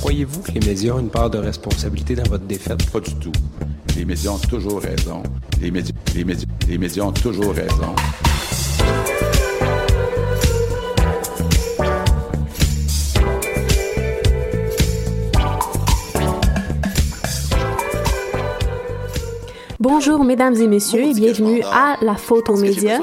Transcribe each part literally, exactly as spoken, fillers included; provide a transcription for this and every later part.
Croyez-vous que les médias ont une part de responsabilité dans votre défaite? Pas du tout. Les médias ont toujours raison. Les médias, les médias, les médias ont toujours raison. Bonjour mesdames et messieurs et bienvenue à La Faute aux médias.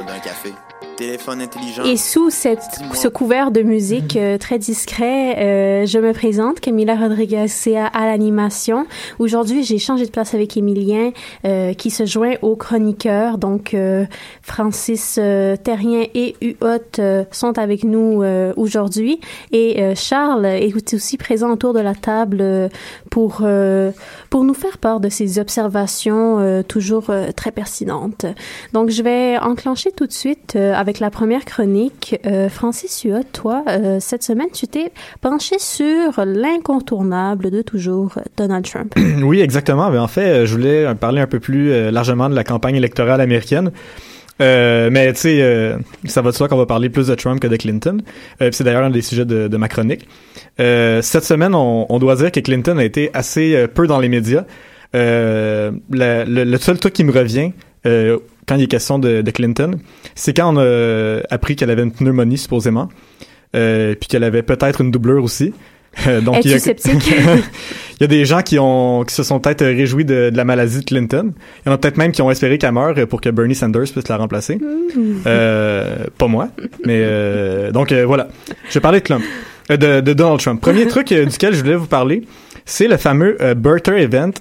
Et sous cette, ce couvert de musique euh, très discret, euh, je me présente, Camila Rodriguez-Sea à l'animation. Aujourd'hui, j'ai changé de place avec Émilien euh, qui se joint aux chroniqueurs. Donc, euh, Francis euh, Terrien et Huot euh, sont avec nous euh, aujourd'hui. Et euh, Charles est aussi présent autour de la table euh, pour, euh, pour nous faire part de ses observations euh, toujours euh, très pertinentes. Donc, je vais enclencher tout de suite euh, avec la première chronique. Euh, Francis Huot, toi, euh, cette semaine, tu t'es penché sur l'incontournable de toujours, Donald Trump. Oui, exactement. Mais en fait, je voulais parler un peu plus euh, largement de la campagne électorale américaine. Euh, mais tu sais, euh, ça va de soi qu'on va parler plus de Trump que de Clinton. Euh, c'est d'ailleurs un des sujets de, de ma chronique. Euh, cette semaine, on, on doit dire que Clinton a été assez euh, peu dans les médias. Euh, la, le, le seul truc qui me revient euh, quand il est question de, de Clinton, c'est quand on a appris qu'elle avait une pneumonie, supposément, euh, puis qu'elle avait peut-être une doublure aussi. Euh, donc Es-tu il y a, sceptique? il y a des gens qui ont qui se sont peut-être réjouis de, de la maladie de Clinton. Il y en a peut-être même qui ont espéré qu'elle meure pour que Bernie Sanders puisse la remplacer. Mmh. Euh, pas moi, mais euh, donc euh, voilà. Je vais parler de Trump, euh, de, de Donald Trump. Premier truc euh, duquel je voulais vous parler, c'est le fameux euh, Birther Event.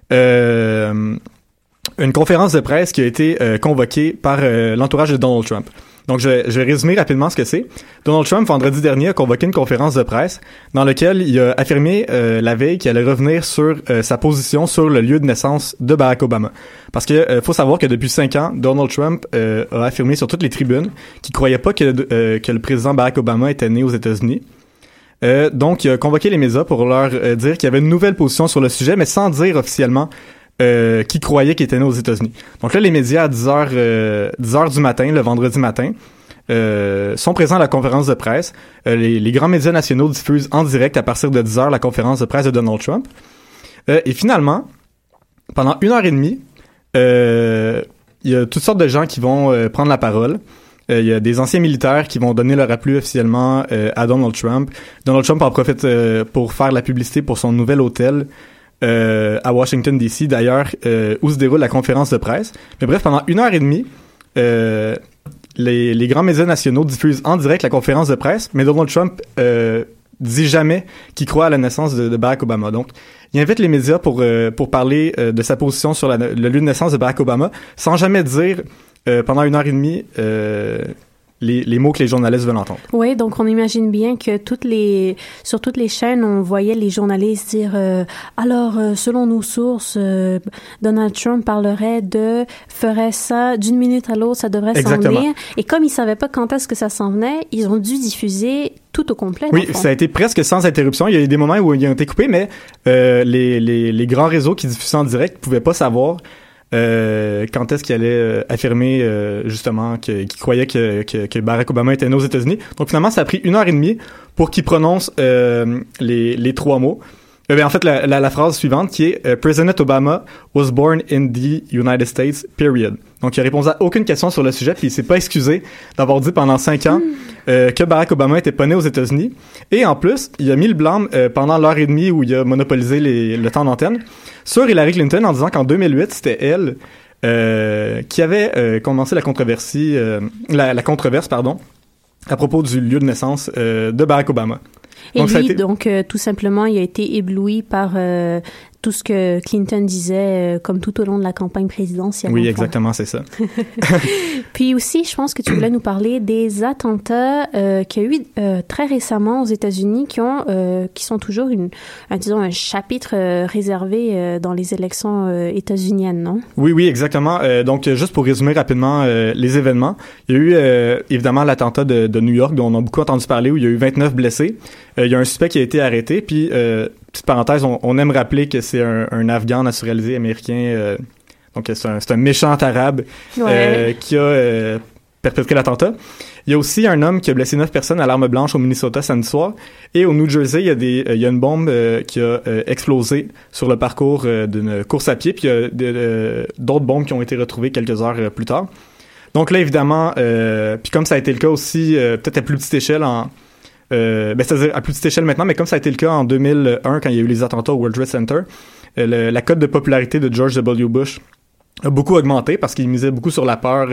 Euh, une conférence de presse qui a été euh, convoquée par euh, l'entourage de Donald Trump. Donc, je vais, je vais résumer rapidement ce que c'est. Donald Trump, vendredi dernier, a convoqué une conférence de presse dans laquelle il a affirmé euh, la veille qu'il allait revenir sur euh, sa position sur le lieu de naissance de Barack Obama. Parce que euh, faut savoir que depuis cinq ans, Donald Trump euh, a affirmé sur toutes les tribunes qu'il croyait pas que, euh, que le président Barack Obama était né aux États-Unis. Euh, donc, il a convoqué les médias pour leur euh, dire qu'il y avait une nouvelle position sur le sujet, mais sans dire officiellement Euh, qui croyait qu'il était né aux États-Unis. Donc là, les médias à dix heures, euh, dix heures du matin, le vendredi matin, euh, sont présents à la conférence de presse. Euh, les, les grands médias nationaux diffusent en direct à partir de dix heures la conférence de presse de Donald Trump. Euh, et finalement, pendant une heure et demie, euh, il y a toutes sortes de gens qui vont euh, prendre la parole. Euh, il y a des anciens militaires qui vont donner leur appui officiellement euh, à Donald Trump. Donald Trump en profite euh, pour faire la publicité pour son nouvel hôtel Euh, à Washington, D C, d'ailleurs, euh, où se déroule la conférence de presse. Mais bref, pendant une heure et demie, euh, les, les grands médias nationaux diffusent en direct la conférence de presse, mais Donald Trump euh, dit jamais qu'il croit à la naissance de, de Barack Obama. Donc, il invite les médias pour, euh, pour parler euh, de sa position sur la, le lieu de naissance de Barack Obama, sans jamais dire, euh, pendant une heure et demie, euh, Les, les mots que les journalistes veulent entendre. Oui, donc on imagine bien que toutes les sur toutes les chaînes, on voyait les journalistes dire euh, alors euh, selon nos sources, euh, Donald Trump parlerait de ferait ça d'une minute à l'autre, ça devrait s'en venir. Et comme ils savaient pas quand est-ce que ça s'en venait, ils ont dû diffuser tout au complet. Oui, ça a été presque sans interruption. Il y a eu des moments où ils ont été coupés, mais euh, les, les les grands réseaux qui diffusaient en direct pouvaient pas savoir Euh, quand est-ce qu'il allait euh, affirmer euh, justement que, qu'il croyait que, que, que Barack Obama était né aux États-Unis. Donc finalement, ça a pris une heure et demie pour qu'il prononce euh, les, les trois mots. Euh, ben, en fait, la, la, la phrase suivante qui est euh, « President Obama was born in the United States, period ». Donc il a répondu à aucune question sur le sujet, puis il s'est pas excusé d'avoir dit pendant cinq ans euh, que Barack Obama était pas né aux États-Unis. Et en plus, il a mis le blâme euh, pendant l'heure et demie où il a monopolisé les, le temps d'antenne sur Hillary Clinton en disant qu'en deux mille huit, c'était elle euh, qui avait euh, commencé la controversie, euh, la, la controverse, pardon, à propos du lieu de naissance euh, de Barack Obama. Et donc, lui, été... donc, euh, tout simplement, il a été ébloui par euh, tout ce que Clinton disait, euh, comme tout au long de la campagne présidentielle. Oui, exactement, c'est ça. Puis aussi, je pense que tu voulais nous parler des attentats euh, qu'il y a eu euh, très récemment aux États-Unis qui ont, euh, qui sont toujours une, un, disons, un chapitre euh, réservé euh, dans les élections euh, états-uniennes, non? Oui, oui, exactement. Euh, donc, juste pour résumer rapidement euh, les événements, il y a eu euh, évidemment l'attentat de, de New York, dont on a beaucoup entendu parler, où il y a eu vingt-neuf blessés. Euh, il y a un suspect qui a été arrêté, puis euh, petite parenthèse, on, on aime rappeler que c'est un, un Afghan naturalisé américain, euh, donc c'est un, c'est un méchant arabe ouais. euh, qui a euh, perpétré l'attentat. Il y a aussi un homme qui a blessé neuf personnes à l'arme blanche au Minnesota samedi soir. Et au New Jersey, il y a, des, il y a une bombe euh, qui a euh, explosé sur le parcours euh, d'une course à pied. Puis il y a de, de, d'autres bombes qui ont été retrouvées quelques heures euh, plus tard. Donc là, évidemment, euh, puis comme ça a été le cas aussi, euh, peut-être à plus petite échelle, en, euh, ben, c'est-à-dire à plus petite échelle maintenant, mais comme ça a été le cas en deux mille un, quand il y a eu les attentats au World Trade Center, euh, le, la cote de popularité de George W. Bush a beaucoup augmenté parce qu'il misait beaucoup sur la peur.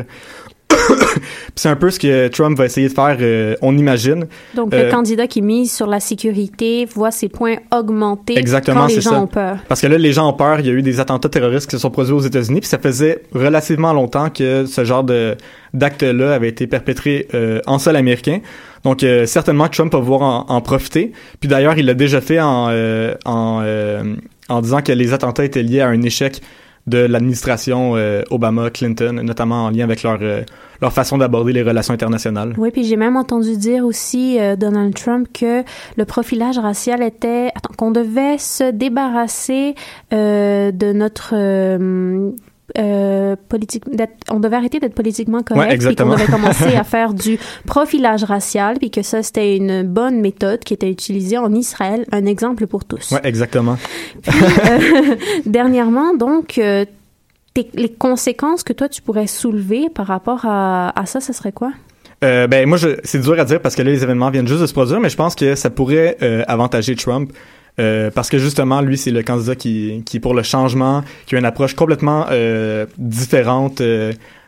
C'est un peu ce que Trump va essayer de faire, euh, on imagine. Donc, euh, le candidat qui mise sur la sécurité voit ses points augmenter exactement, quand les c'est gens ça. ont peur. Parce que là, les gens ont peur. Il y a eu des attentats terroristes qui se sont produits aux États-Unis, puis ça faisait relativement longtemps que ce genre de d'actes-là avait été perpétré euh, en sol américain. Donc, euh, certainement que Trump va vouloir en, en profiter. Puis d'ailleurs, il l'a déjà fait en, euh, en, euh, en disant que les attentats étaient liés à un échec de l'administration euh, Obama-Clinton, notamment en lien avec leur euh, leur façon d'aborder les relations internationales. Oui, puis j'ai même entendu dire aussi, euh, Donald Trump, que le profilage racial était... Attends, qu'on devait se débarrasser euh, de notre... Euh, Euh, politique, on devait arrêter d'être politiquement correct, ouais, puis qu'on devait commencer à faire du profilage racial, puis que ça, c'était une bonne méthode qui était utilisée en Israël, un exemple pour tous. Oui, exactement. Puis, euh, dernièrement, donc, euh, les conséquences que toi, tu pourrais soulever par rapport à, à ça, ça serait quoi? Euh, ben, moi, je, c'est dur à dire parce que là, les événements viennent juste de se produire, mais je pense que ça pourrait euh, avantager Trump. Euh, parce que justement, lui, c'est le candidat qui, qui est pour le changement, qui a une approche complètement euh, différente euh,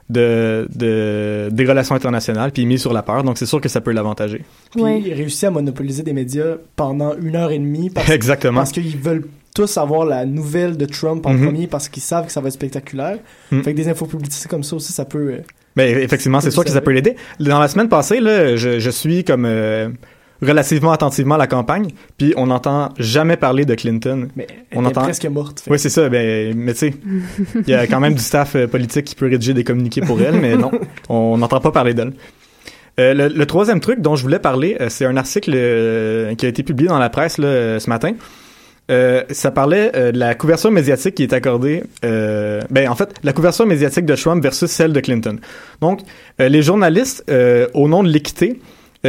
de, de, des relations internationales, puis il est mis sur la peur, donc c'est sûr que ça peut l'avantager. Puis ouais. il réussit à monopoliser des médias pendant une heure et demie parce, Exactement. parce qu'ils veulent tous avoir la nouvelle de Trump en mm-hmm. premier parce qu'ils savent que ça va être spectaculaire. Mm. Fait que des infopublicités comme ça aussi, ça peut... Euh, ben, effectivement, c'est sûr que ça peut l'aider. Dans la semaine passée, là, je, je suis comme... Euh, relativement attentivement à la campagne, puis on n'entend jamais parler de Clinton. Mais elle on est entend... presque morte. Oui, c'est ça. Ben, mais tu sais, il y a quand même du staff euh, politique qui peut rédiger des communiqués pour elle, mais non, on n'entend pas parler d'elle. Euh, le, le troisième truc dont je voulais parler, euh, c'est un article euh, qui a été publié dans la presse là, euh, ce matin. Euh, ça parlait euh, de la couverture médiatique qui est accordée. Euh, ben, en fait, la couverture médiatique de Trump versus celle de Clinton. Donc, euh, les journalistes, euh, au nom de l'équité,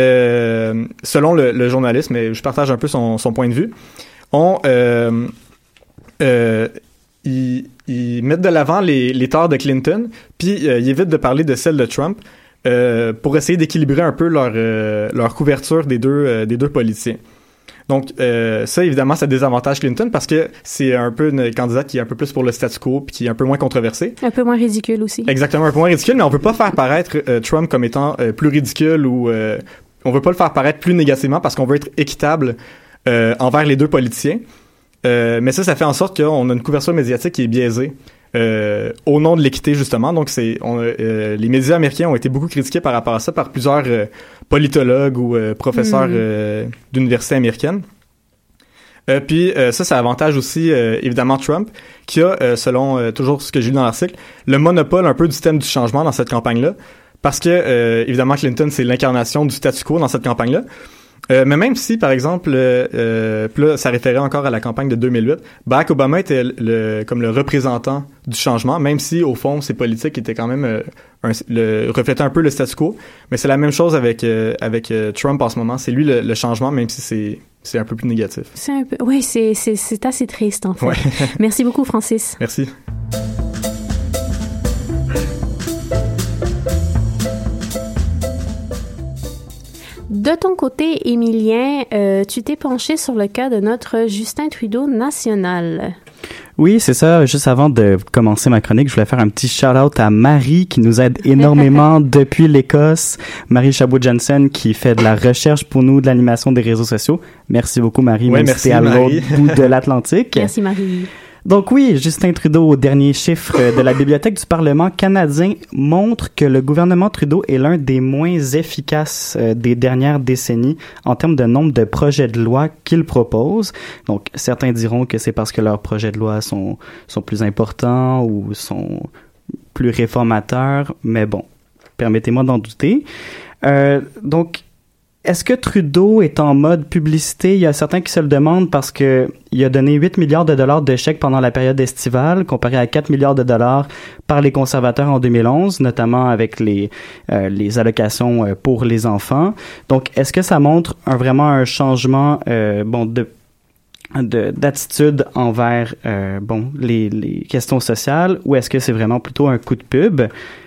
Euh, selon le, le journaliste, mais je partage un peu son, son point de vue, on, euh, euh, ils, ils mettent de l'avant les, les torts de Clinton, puis euh, ils évitent de parler de celle de Trump euh, pour essayer d'équilibrer un peu leur, euh, leur couverture des deux, euh, des deux politiciens. Donc, euh, ça, évidemment, ça désavantage Clinton parce que c'est un peu une candidate qui est un peu plus pour le statu quo puis qui est un peu moins controversée. Un peu moins ridicule aussi. Exactement, un peu moins ridicule, mais on veut pas faire paraître euh, Trump comme étant euh, plus ridicule ou euh, on veut pas le faire paraître plus négativement parce qu'on veut être équitable euh, envers les deux politiciens. Euh, mais ça, ça fait en sorte qu'on a une couverture médiatique qui est biaisée euh, au nom de l'équité, justement. Donc, c'est on, euh, les médias américains ont été beaucoup critiqués par rapport à ça par plusieurs euh, politologues ou euh, professeurs mm. euh, d'universités américaines. Euh, puis euh, ça, ça avantage aussi euh, évidemment Trump, qui a, euh, selon euh, toujours ce que j'ai lu dans l'article, le monopole un peu du thème du changement dans cette campagne-là. Parce que, euh, évidemment, Clinton, c'est l'incarnation du statu quo dans cette campagne-là. Euh, mais même si, par exemple, euh, là, ça référait encore à la campagne de deux mille huit, Barack Obama était le, comme le représentant du changement, même si, au fond, ses politiques étaient quand même euh, un, le, reflétaient un peu le statu quo. Mais c'est la même chose avec, euh, avec euh, Trump en ce moment. C'est lui le, le changement, même si c'est, c'est un peu plus négatif. C'est un peu, oui, c'est, c'est, c'est assez triste, en fait. Ouais. Merci beaucoup, Francis. Merci. De ton côté, Émilien, euh, tu t'es penché sur le cas de notre Justin Trudeau national. Oui, c'est ça. Juste avant de commencer ma chronique, je voulais faire un petit shout-out à Marie qui nous aide énormément depuis l'Écosse. Marie Chabot-Jensen qui fait de la recherche pour nous, de l'animation des réseaux sociaux. Merci beaucoup, Marie. Oui, merci, à Marie. l'autre bout de l'Atlantique. Merci, Marie. Donc oui, Justin Trudeau, au dernier chiffre de la Bibliothèque du Parlement canadien, montre que le gouvernement Trudeau est l'un des moins efficaces euh, des dernières décennies en termes de nombre de projets de loi qu'il propose. Donc certains diront que c'est parce que leurs projets de loi sont, sont plus importants ou sont plus réformateurs, mais bon, permettez-moi d'en douter. Euh, donc, est-ce que Trudeau est en mode publicité? Il y a certains qui se le demandent parce que il a donné huit milliards de dollars de chèques pendant la période estivale, comparé à quatre milliards de dollars par les conservateurs en deux mille onze, notamment avec les euh, les allocations pour les enfants. Donc, est-ce que ça montre un, vraiment un changement euh, bon de De, d'attitude envers euh, bon les, les questions sociales, ou est-ce que c'est vraiment plutôt un coup de pub?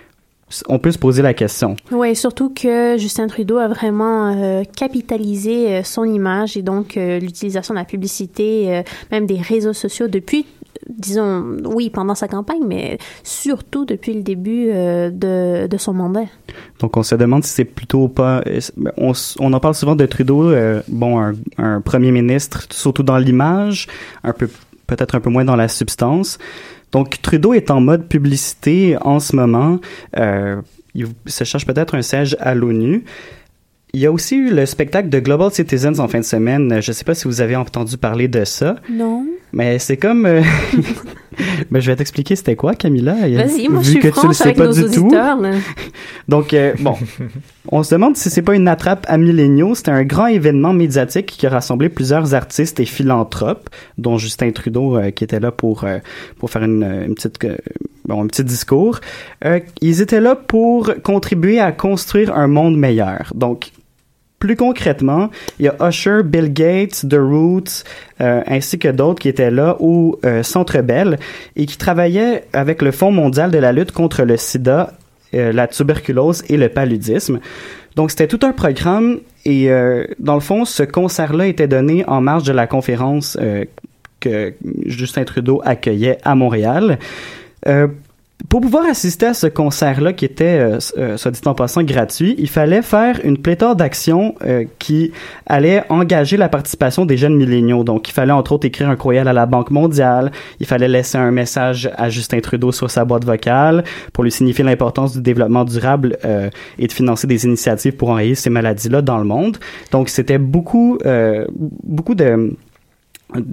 On peut se poser la question. Oui, surtout que Justin Trudeau a vraiment euh, capitalisé euh, son image et donc euh, l'utilisation de la publicité, euh, même des réseaux sociaux depuis, disons, oui, pendant sa campagne, mais surtout depuis le début euh, de, de son mandat. Donc, on se demande si c'est plutôt pas... On, on en parle souvent de Trudeau, euh, bon, un, un premier ministre, surtout dans l'image, un peu, peut-être un peu moins dans la substance. Donc, Trudeau est en mode publicité en ce moment. Euh, il se cherche peut-être un siège à l'ONU. Il y a aussi eu le spectacle de Global Citizens en fin de semaine. Je ne sais pas si vous avez entendu parler de ça. Non. Mais c'est comme... Euh... ben, je vais t'expliquer c'était quoi, Camilla. Vas-y, moi Vu je suis que franche tu le sais avec pas nos du auditeurs. tout. Là. Donc, euh, bon, on se demande si c'est pas une attrape à milléniaux. C'était un grand événement médiatique qui a rassemblé plusieurs artistes et philanthropes, dont Justin Trudeau, euh, qui était là pour euh, pour faire une, une petite euh, bon un petit discours. Euh, ils étaient là pour contribuer à construire un monde meilleur. Donc, plus concrètement, il y a Usher, Bill Gates, The Roots, euh, ainsi que d'autres qui étaient là au euh, Centre Bell et qui travaillaient avec le Fonds mondial de la lutte contre le sida, euh, la tuberculose et le paludisme. Donc, c'était tout un programme et, euh, dans le fond, ce concert-là était donné en marge de la conférence euh, que Justin Trudeau accueillait à Montréal. Euh, Pour pouvoir assister à ce concert-là, qui était, euh, euh, soit dit en passant, gratuit, il fallait faire une pléthore d'actions euh, qui allaient engager la participation des jeunes milléniaux. Donc, il fallait entre autres écrire un courriel à la Banque mondiale, il fallait laisser un message à Justin Trudeau sur sa boîte vocale pour lui signifier l'importance du développement durable euh, et de financer des initiatives pour enrayer ces maladies-là dans le monde. Donc, c'était beaucoup, euh, beaucoup de... Euh,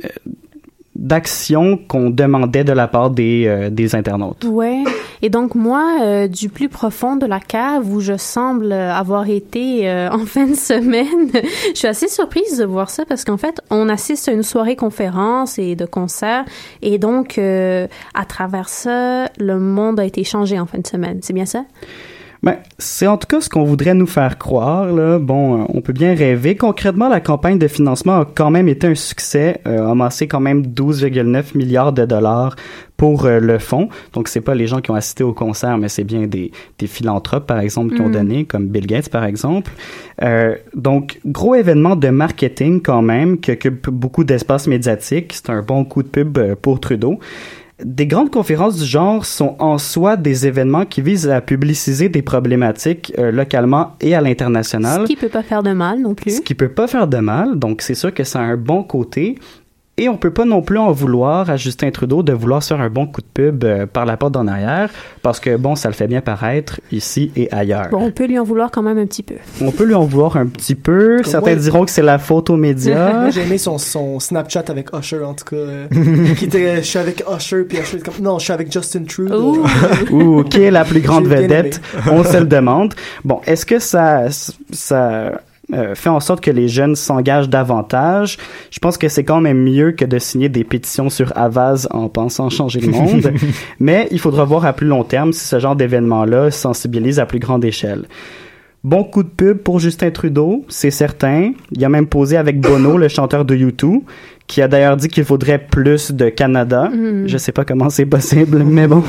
d'actions qu'on demandait de la part des euh, des internautes. Ouais. Et donc moi, euh, du plus profond de la cave où je semble avoir été euh, en fin de semaine, je suis assez surprise de voir ça parce qu'en fait, on assiste à une soirée conférence et de concert et donc euh, à travers ça, le monde a été changé en fin de semaine. C'est bien ça? Ben, c'est en tout cas ce qu'on voudrait nous faire croire, là. Bon, on peut bien rêver. Concrètement, la campagne de financement a quand même été un succès, euh, amassé quand même douze virgule neuf milliards de dollars pour euh, le fonds. Donc, c'est pas les gens qui ont assisté au concert, mais c'est bien des, des philanthropes, par exemple, qui mm. ont donné, comme Bill Gates, par exemple. Euh, donc, gros événement de marketing quand même, qui occupe beaucoup d'espace médiatique. C'est un bon coup de pub euh, pour Trudeau. Des grandes conférences du genre sont en soi des événements qui visent à publiciser des problématiques euh, localement et à l'international. Ce qui peut pas faire de mal non plus. Ce qui peut pas faire de mal, donc c'est sûr que ça a un bon côté. Et on peut pas non plus en vouloir à Justin Trudeau de vouloir se faire un bon coup de pub euh, par la porte d'en arrière, parce que bon, ça le fait bien paraître ici et ailleurs. Bon, on peut lui en vouloir quand même un petit peu. On peut lui en vouloir un petit peu. Comme Certains moi, diront que c'est la faute aux médias. Moi, j'ai aimé son, son Snapchat avec Usher, en tout cas. Euh, qui était, je suis avec Usher, puis Usher comme, non, je suis avec Justin Trudeau. Ouh, qui est la plus grande vedette? On se le demande. Bon, est-ce que ça, ça, Euh, fait en sorte que les jeunes s'engagent davantage? Je pense que c'est quand même mieux que de signer des pétitions sur Avaz en pensant changer le monde. Mais il faudra voir à plus long terme si ce genre d'événement-là sensibilise à plus grande échelle. Bon coup de pub pour Justin Trudeau, c'est certain. Il a même posé avec Bono, le chanteur de U deux, qui a d'ailleurs dit qu'il faudrait plus de Canada. Mm. Je sais pas comment c'est possible, mais bon.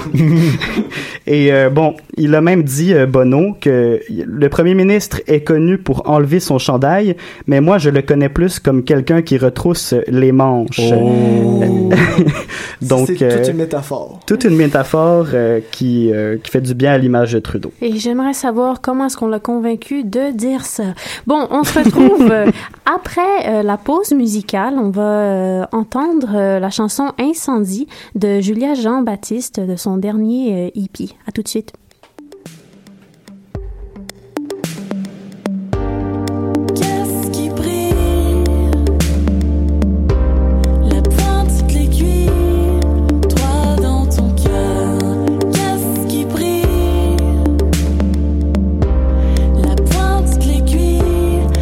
Et euh, bon, il a même dit, euh, Bono, que le premier ministre est connu pour enlever son chandail, mais moi, je le connais plus comme quelqu'un qui retrousse les manches. Oh. Donc, c'est euh, toute une métaphore. Toute une métaphore euh, qui, euh, qui fait du bien à l'image de Trudeau. Et j'aimerais savoir comment est-ce qu'on l'a convaincu de dire ça. Bon, on se retrouve euh, après euh, la pause musicale. On va euh, entendre euh, la chanson Incendie de Julia Jean-Baptiste de son dernier euh, E P. À tout de suite. La pointe de l'aiguille,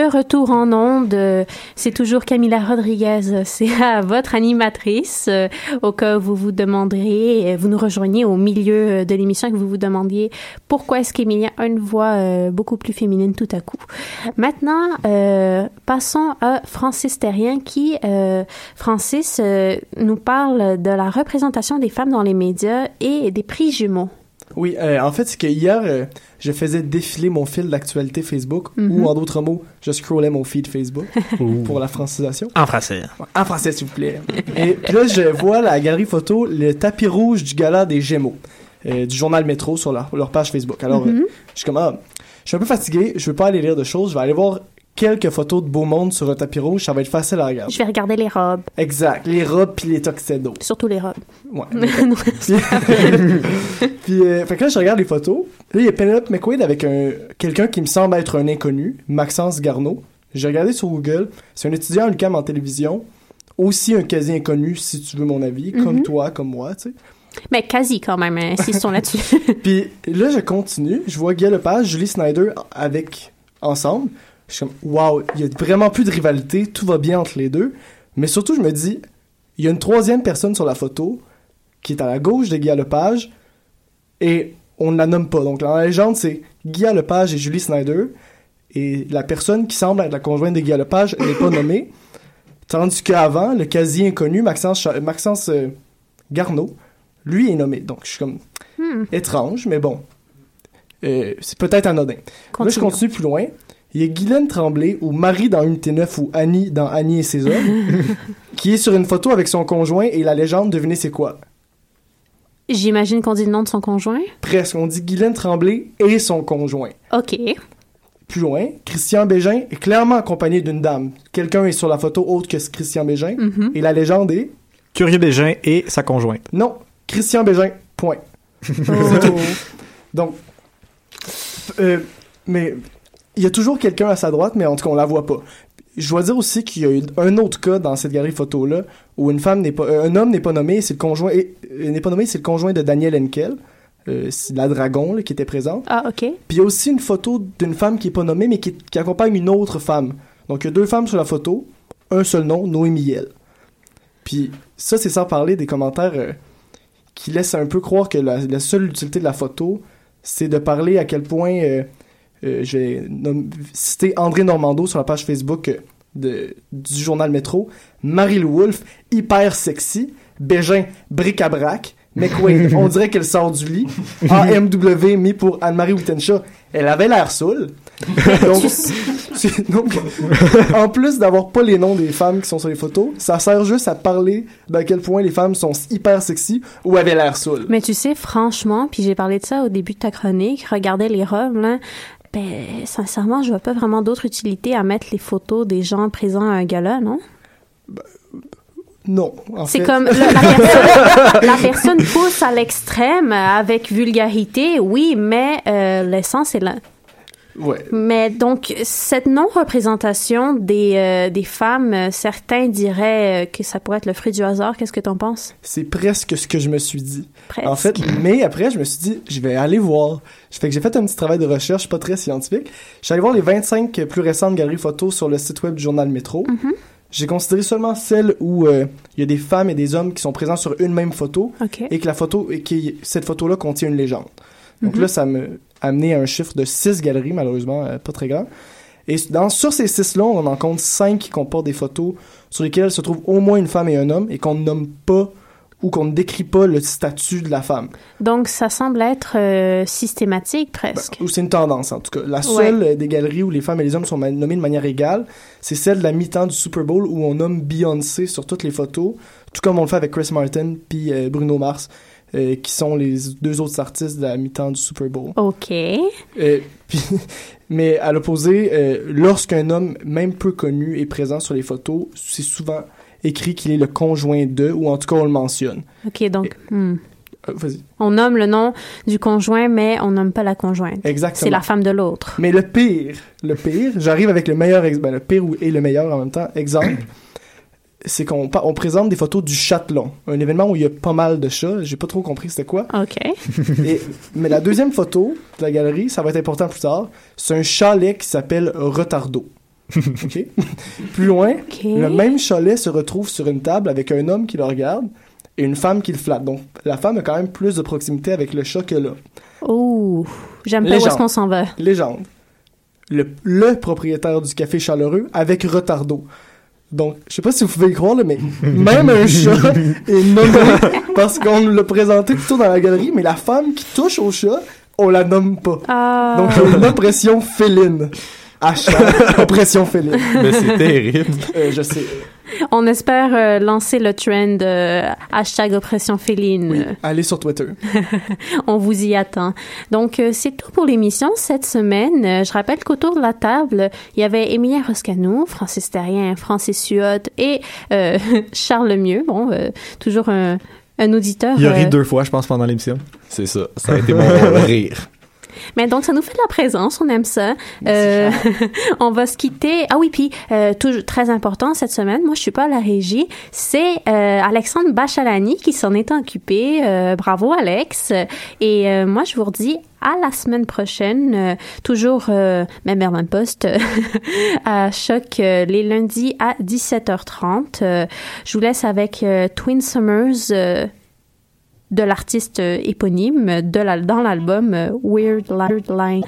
de retour en ondes. Euh, c'est toujours Camila Rodriguez, c'est à votre animatrice. Euh, au cas où vous vous demanderez, vous nous rejoignez au milieu de l'émission et que vous vous demandiez pourquoi est-ce qu'Émilie a une voix euh, beaucoup plus féminine tout à coup. Maintenant, euh, passons à Francis Terrien qui, euh, Francis, euh, nous parle de la représentation des femmes dans les médias et des prix Jumeaux. Oui, euh, en fait, c'est que hier, euh, je faisais défiler mon fil d'actualité Facebook, mm-hmm. ou en d'autres mots, je scrollais mon feed Facebook pour la francisation. En français. En français, s'il vous plaît. Et puis là, je vois la galerie photo, le tapis rouge du gala des Gémeaux, euh, du journal Métro sur leur, leur page Facebook. Alors, mm-hmm. euh, je suis comme, ah, je suis un peu fatigué, je veux pas aller lire de choses, je vais aller voir quelques photos de beau monde sur un tapis rouge, ça va être facile à regarder. Je vais regarder les robes. Exact, les robes puis les tuxedos. Surtout les robes. Ouais. puis, puis euh, fait que là, je regarde les photos. Là, il y a Penelope McQuaid avec un quelqu'un qui me semble être un inconnu, Maxence Garneau. J'ai regardé sur Google, c'est un étudiant à l'U Q A M en télévision, aussi un quasi inconnu, si tu veux mon avis, mm-hmm. comme toi, comme moi, tu sais. Mais quasi quand même, insistons là-dessus. Puis là, je continue, je vois Guy Lepage, Julie Snyder avec ensemble. Je suis comme, wow, il y a vraiment plus de rivalité, tout va bien entre les deux. Mais surtout, je me dis, il y a une troisième personne sur la photo qui est à la gauche de Guy Lepage et on ne la nomme pas. Donc, dans la légende, c'est Guy Lepage et Julie Snyder. Et la personne qui semble être la conjointe de Guy Lepage n'est pas nommée. Tandis qu'avant, le quasi inconnu, Maxence, Maxence euh, Garneau, lui est nommé. Donc, je suis comme, hmm. étrange, mais bon. Euh, c'est peut-être anodin. Continue. Là, je continue plus loin. Il y a Guylaine Tremblay, ou Marie dans Unité neuf, ou Annie dans Annie et ses hommes, qui est sur une photo avec son conjoint, et la légende, devinez c'est quoi? J'imagine qu'on dit le nom de son conjoint? Presque, on dit Guylaine Tremblay et son conjoint. OK. Plus loin, Christian Bégin est clairement accompagné d'une dame. Quelqu'un est sur la photo autre que Christian Bégin, mm-hmm. et la légende est... Curieux Bégin et sa conjointe. Non, Christian Bégin, point. Oh. C'est tout. Donc, euh, mais... il y a toujours quelqu'un à sa droite, mais en tout cas, on la voit pas. Je dois dire aussi qu'il y a eu un autre cas dans cette galerie photo-là, où une femme n'est pas, euh, un homme n'est pas nommé, c'est le conjoint, et, euh, n'est pas nommé, c'est le conjoint de Daniel Henkel, euh, c'est la dragon, là, qui était présente. Ah, ok. Puis il y a aussi une photo d'une femme qui est pas nommée, mais qui, qui accompagne une autre femme. Donc il y a deux femmes sur la photo, un seul nom, Noémie Hiel. Puis ça, c'est sans parler des commentaires euh, qui laissent un peu croire que la, la seule utilité de la photo, c'est de parler à quel point... Euh, Euh, je vais nom- citer André Normando sur la page Facebook euh, de, du journal Métro. Marie-Lou Wolfe, hyper sexy. Bégin, bric-à-brac. McQuaid, on dirait qu'elle sort du lit. A M W, mis pour Anne-Marie Wittenshaw. Elle avait l'air saoule. Donc, donc, en plus d'avoir pas les noms des femmes qui sont sur les photos, ça sert juste à parler d'à quel point les femmes sont hyper sexy ou avaient l'air saoule. Mais tu sais, franchement, puis j'ai parlé de ça au début de ta chronique, regardez les robes, là. Ben, sincèrement, je vois pas vraiment d'autre utilité à mettre les photos des gens présents à un gala, non? Ben, non, en c'est fait. comme la, la, personne, la personne pousse à l'extrême avec vulgarité, oui, mais euh, l'essence est là. Ouais. Mais donc, cette non-représentation des, euh, des femmes, euh, certains diraient euh, que ça pourrait être le fruit du hasard. Qu'est-ce que t'en penses? C'est presque ce que je me suis dit. Presque. En fait, mais après, je me suis dit, je vais aller voir. Fait que j'ai fait un petit travail de recherche, pas très scientifique. Je suis allé voir les vingt-cinq plus récentes galeries photos sur le site web du journal Métro. Mm-hmm. J'ai considéré seulement celles où il euh, y a des femmes et des hommes qui sont présents sur une même photo, okay. et que la photo, et que cette photo-là contient une légende. Donc mm-hmm. là, ça me amené à un chiffre de six galeries, malheureusement, euh, pas très grand. Et dans, sur ces six-là, on en compte cinq qui comportent des photos sur lesquelles se trouve au moins une femme et un homme, et qu'on ne nomme pas ou qu'on ne décrit pas le statut de la femme. Donc, ça semble être euh, systématique, presque. Ben, ou c'est une tendance, en tout cas. La seule ouais. des galeries où les femmes et les hommes sont nommés de manière égale, c'est celle de la mi-temps du Super Bowl, où on nomme Beyoncé sur toutes les photos, tout comme on le fait avec Chris Martin puis euh, Bruno Mars, euh, qui sont les deux autres artistes de la mi-temps du Super Bowl. OK. Euh, puis, mais à l'opposé, euh, lorsqu'un homme, même peu connu, est présent sur les photos, c'est souvent écrit qu'il est le conjoint de, ou en tout cas on le mentionne. OK, donc... Et, hmm. euh, vas-y. On nomme le nom du conjoint, mais on nomme pas la conjointe. Exactement. C'est la femme de l'autre. Mais le pire, le pire, j'arrive avec le meilleur, ex- ben, le pire et le meilleur en même temps, exemple, c'est qu'on on présente des photos du Châtelon, un événement où il y a pas mal de chats, j'ai pas trop compris c'était quoi. OK. Et, mais la deuxième photo de la galerie, ça va être important plus tard, c'est un chalet qui s'appelle Retardo. OK? Plus loin, Okay. le même chalet se retrouve sur une table avec un homme qui le regarde et une femme qui le flatte. Donc, la femme a quand même plus de proximité avec le chat que l'homme. Oh, j'aime pas où Légende. est-ce qu'on s'en va. Légende. Le, le propriétaire du café chaleureux avec retardo. Donc, je sais pas si vous pouvez y croire, là, mais même un chat est nommé parce qu'on nous l'a présenté plutôt dans la galerie, mais la femme qui touche au chat, on la nomme pas. Ah. Donc, il y a une oppression féline. Hashtag oppression féline. Mais c'est terrible. Euh, je sais. On espère euh, lancer le trend euh, hashtag oppression féline. Oui, allez sur Twitter. On vous y attend. Donc, euh, c'est tout pour l'émission cette semaine. Euh, je rappelle qu'autour de la table, il y avait Émilien Roscano, Francis Terrien, Francis Suot et euh, Charles Lemieux. Bon, euh, toujours un, un auditeur. Il a ri euh, deux fois, je pense, pendant l'émission. C'est ça. Ça a été mon rire. Mais donc, ça nous fait de la présence, on aime ça. Euh, on va se quitter. Ah oui, puis, euh, toujours très important cette semaine, moi, je suis pas à la régie, c'est euh, Alexandre Bachalani qui s'en est occupé. Euh, bravo, Alex. Et euh, moi, je vous redis à la semaine prochaine, euh, toujours euh, même heure, même poste, à Choc, euh, les lundis à dix-sept heures trente. Euh, je vous laisse avec euh, Twin Summers, euh, de l'artiste euh, éponyme de la, dans l'album euh, Weird Line.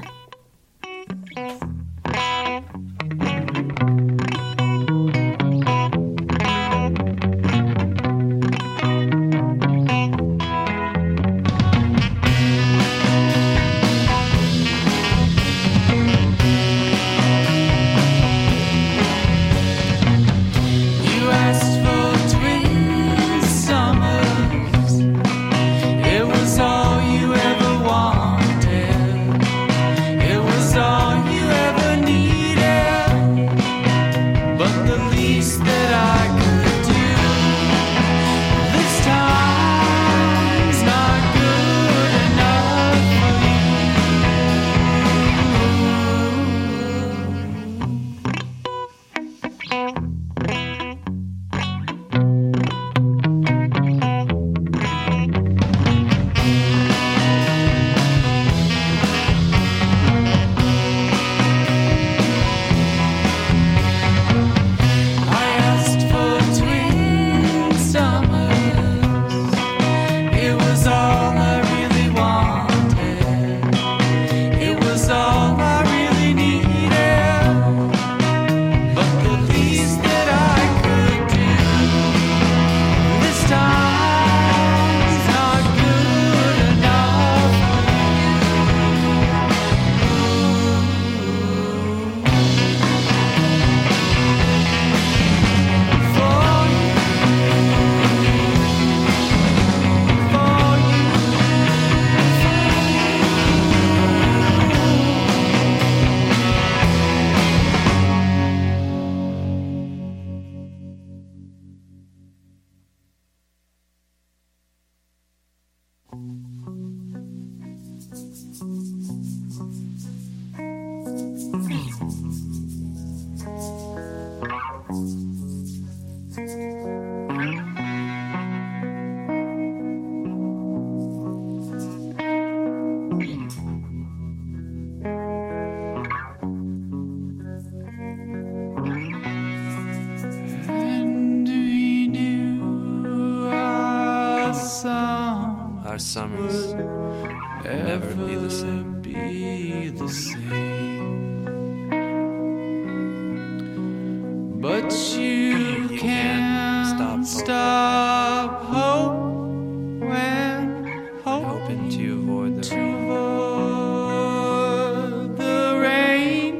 Our summers never be the same. Be the same. But you, you can't stop, stop hope when hope hoping to avoid the rain. Avoid the rain.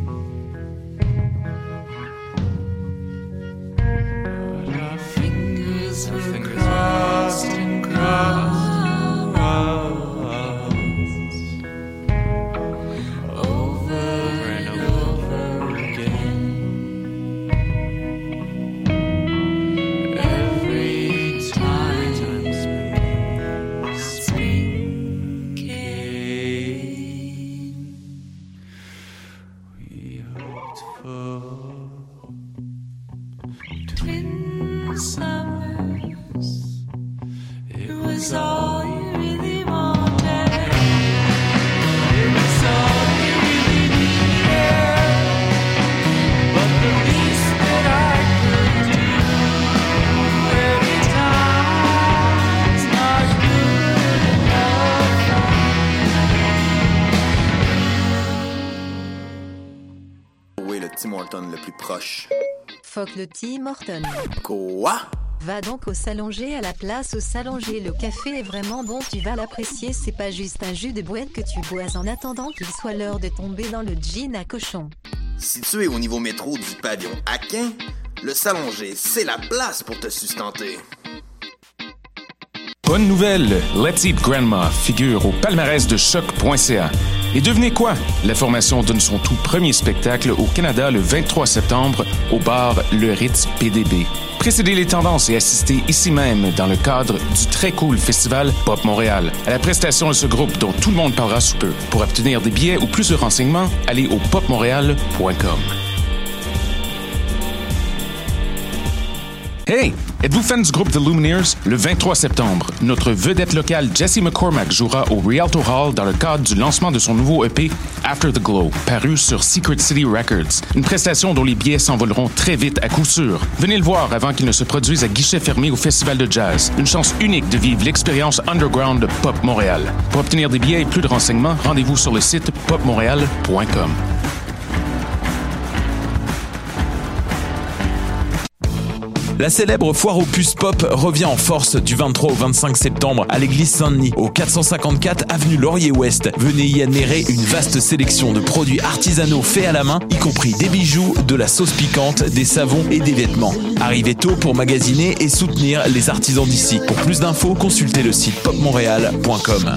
But our fingers our are fingers crossed are and crossed. But poche. Fuck le Tim Horton. Quoi? Va donc au Salonger à la place au Salonger. Le café est vraiment bon, tu vas l'apprécier. C'est pas juste un jus de boîte que tu bois en attendant qu'il soit l'heure de tomber dans le gin à cochon. Situé au niveau métro du pavillon Aquin, le Salonger, c'est la place pour te sustenter. Bonne nouvelle, Let's Eat Grandma figure au palmarès de choc point c a. Et devinez quoi? La formation donne son tout premier spectacle au Canada le vingt-trois septembre au bar Le Ritz P D B. Précédez les tendances et assistez ici même dans le cadre du très cool festival Pop Montréal à la prestation de ce groupe dont tout le monde parlera sous peu. Pour obtenir des billets ou plus de renseignements, allez au pop montréal point com. Hey! Êtes-vous fan du groupe The Lumineers? Le vingt-trois septembre, notre vedette locale Jesse McCormack jouera au Rialto Hall dans le cadre du lancement de son nouveau E P After the Glow, paru sur Secret City Records. Une prestation dont les billets s'envoleront très vite à coup sûr. Venez le voir avant qu'il ne se produise à guichet fermé au Festival de Jazz. Une chance unique de vivre l'expérience underground de Pop Montréal. Pour obtenir des billets et plus de renseignements, rendez-vous sur le site pop montréal point com. La célèbre foire aux puces pop revient en force du vingt-trois au vingt-cinq septembre à l'église Saint-Denis, au quatre cent cinquante-quatre avenue Laurier-Ouest. Venez y admirer une vaste sélection de produits artisanaux faits à la main, y compris des bijoux, de la sauce piquante, des savons et des vêtements. Arrivez tôt pour magasiner et soutenir les artisans d'ici. Pour plus d'infos, consultez le site pop montréal point com.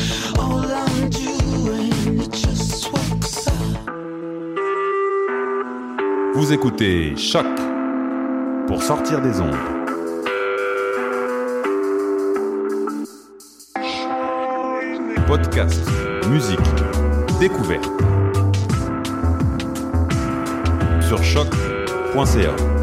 Vous écoutez Choc pour sortir des ondes. Podcast, musique, découverte. Sur choc point c a.